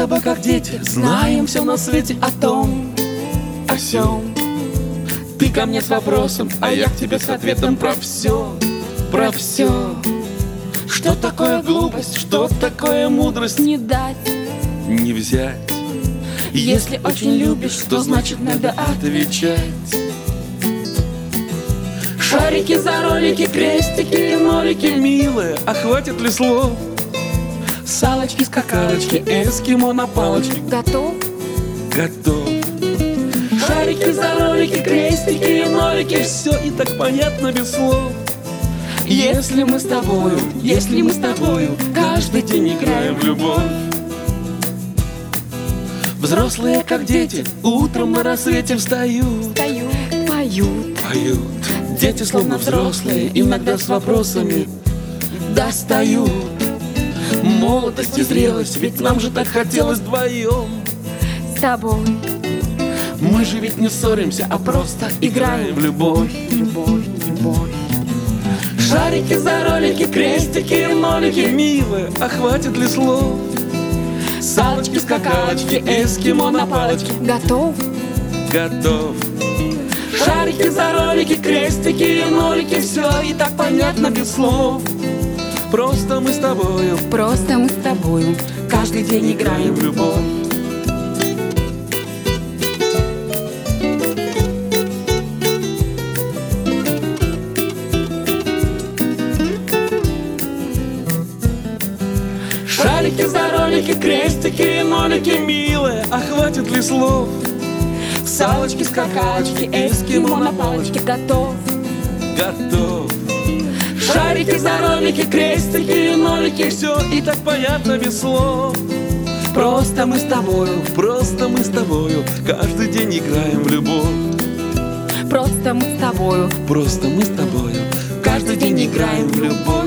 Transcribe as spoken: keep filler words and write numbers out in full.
тобой как дети, знаем все на свете о том, о сём. Ты ко мне с вопросом, а я к тебе с ответом про все, про все. Что такое глупость, что такое мудрость? Не дать, не взять. Если очень любишь, то значит надо отвечать. Шарики за ролики, крестики и нолики, милые, а хватит ли слов? Салочки, скакалочки, эскимо на палочке. Готов? Готов. Шарики за ролики, крестики и нолики, все и так понятно без слов. Если мы с тобою, если мы с тобою каждый день играем в любовь. Взрослые, как дети, утром на рассвете встают, Встают, поют, поют. Дети, словно взрослые, иногда с вопросами достают. Молодость и зрелость, ведь нам же так хотелось вдвоем. с тобой. Мы же ведь не ссоримся, а просто играем в любовь. Любовь, любовь. Шарики за ролики, крестики и нолики, милые, а хватит ли слов? Салочки, скакалочки, эскимо на палочке. Готов? Готов. Шарики за ролики, крестики и нолики, все и так понятно без слов. Просто мы с тобою Просто мы с тобою каждый день играем в любовь. Шарики за ролики, крестики и нолики, милые, а хватит ли слов? Салочки, скакалочки, эскимо на палочке. Готов? Готов. Шарики за ролики, крестики и нолики, все и так понятно без слов. Просто мы с тобою, просто мы с тобою каждый день играем в любовь. Просто мы с тобою Просто мы с тобою каждый день играем в любовь.